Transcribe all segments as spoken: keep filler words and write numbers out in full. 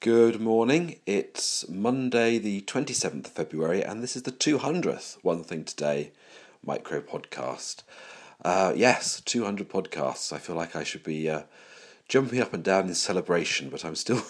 Good morning, it's Monday the twenty-seventh of February and this is the two hundredth One Thing Today micro podcast. Uh, yes, two hundred podcasts. I feel like I should be uh, jumping up and down in celebration, but I'm still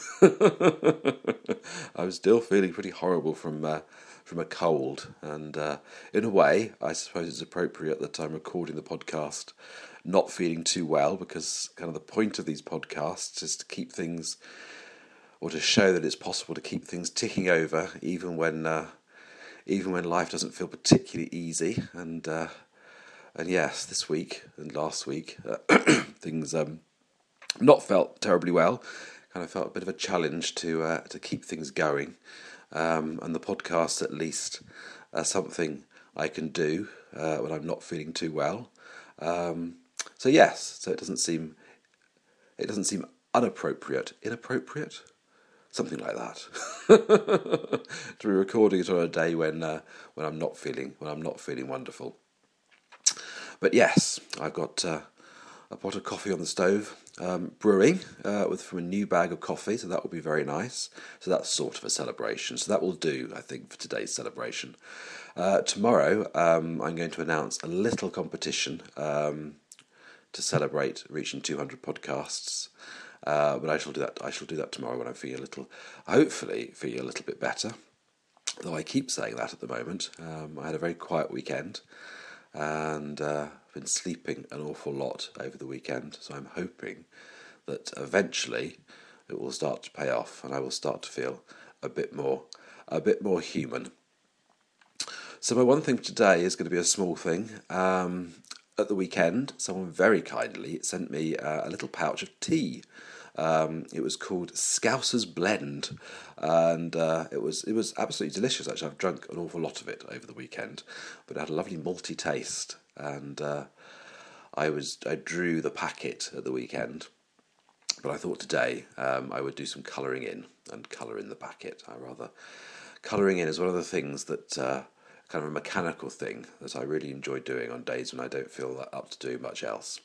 I'm still feeling pretty horrible from uh, from a cold, and uh, in a way I suppose it's appropriate that I'm recording the podcast not feeling too well, because kind of the point of these podcasts is to keep things, or to show that it's possible to keep things ticking over even when uh, even when life doesn't feel particularly easy. And uh, and yes, this week and last week uh, things um not felt terribly well. Kind of felt a bit of a challenge to uh, to keep things going. Um, and the podcast, at least, are something I can do uh, when I'm not feeling too well. Um, so yes, so it doesn't seem it doesn't seem unappropriate, inappropriate. Something like that. To be recording it on a day when uh, when I'm not feeling when I'm not feeling wonderful. But yes, I've got uh, a pot of coffee on the stove, um, brewing uh, with from a new bag of coffee, so that will be very nice. So that's sort of a celebration. So that will do, I think, for today's celebration. Uh, tomorrow, um, I'm going to announce a little competition um, to celebrate reaching two hundred podcasts. Uh, but I shall do that. I shall do that tomorrow when I feel a little, hopefully, feel a little bit better. Though I keep saying that at the moment. Um, I had a very quiet weekend, and uh, I've been sleeping an awful lot over the weekend. So I'm hoping that eventually it will start to pay off, and I will start to feel a bit more, a bit more human. So my one thing for today is going to be a small thing. Um, at the weekend, someone very kindly sent me uh, a little pouch of tea. Um, it was called Scouser's Blend, and uh, it was it was absolutely delicious. Actually, I've drunk an awful lot of it over the weekend, but it had a lovely malty taste. And uh, I was I drew the packet at the weekend, but I thought today um, I would do some colouring in and colour in the packet. I rather colouring in is one of the things that uh, kind of a mechanical thing that I really enjoy doing on days when I don't feel up to do much else.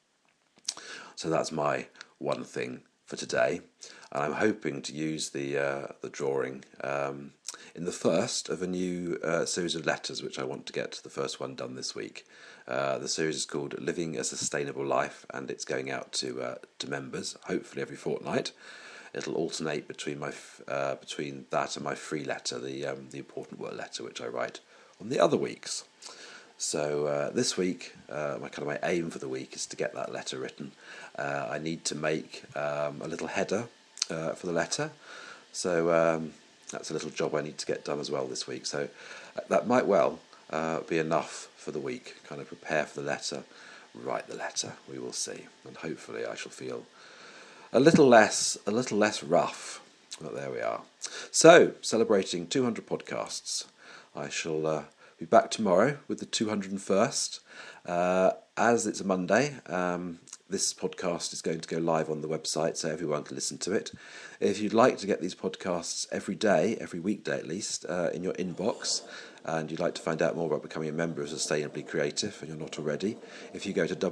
So that's my one thing for today, and I'm hoping to use the uh, the drawing um, in the first of a new uh, series of letters, which I want to get the first one done this week. Uh, the series is called Living a Sustainable Life, and it's going out to uh, to members, hopefully every fortnight. It'll alternate between my uh, between that and my free letter, the um, the important work letter, which I write on the other weeks. So uh, this week, uh, my kind of my aim for the week is to get that letter written. Uh, I need to make um, a little header uh, for the letter, so um, that's a little job I need to get done as well this week. So that might well uh, be enough for the week. Kind of prepare for the letter, write the letter. We will see, and hopefully I shall feel a little less a little less rough. But there we are. So celebrating two hundred podcasts. I shall uh, be back tomorrow with the two hundred first. Uh, as it's a Monday, um, this podcast is going to go live on the website, so everyone can listen to it. If you'd like to get these podcasts every day, every weekday at least, uh, in your inbox, and you'd like to find out more about becoming a member of Sustainably Creative, and you're not already, if you go to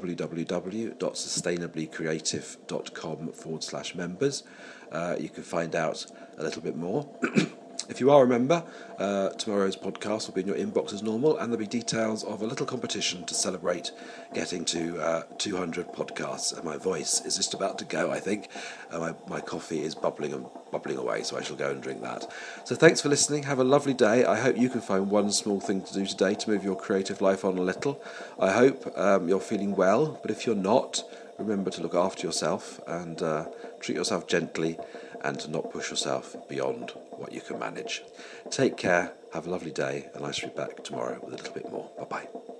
www.sustainablycreative.com forward slash members, uh, you can find out a little bit more. If you are a member, uh, tomorrow's podcast will be in your inbox as normal, and there'll be details of a little competition to celebrate getting to uh, two hundred podcasts. And my voice is just about to go, I think. Uh, my, my coffee is bubbling and bubbling away, so I shall go and drink that. So thanks for listening. Have a lovely day. I hope you can find one small thing to do today to move your creative life on a little. I hope um, you're feeling well, but if you're not, remember to look after yourself and uh, treat yourself gently, and to not push yourself beyond what you can manage. Take care, have a lovely day, and I shall be back tomorrow with a little bit more. Bye-bye.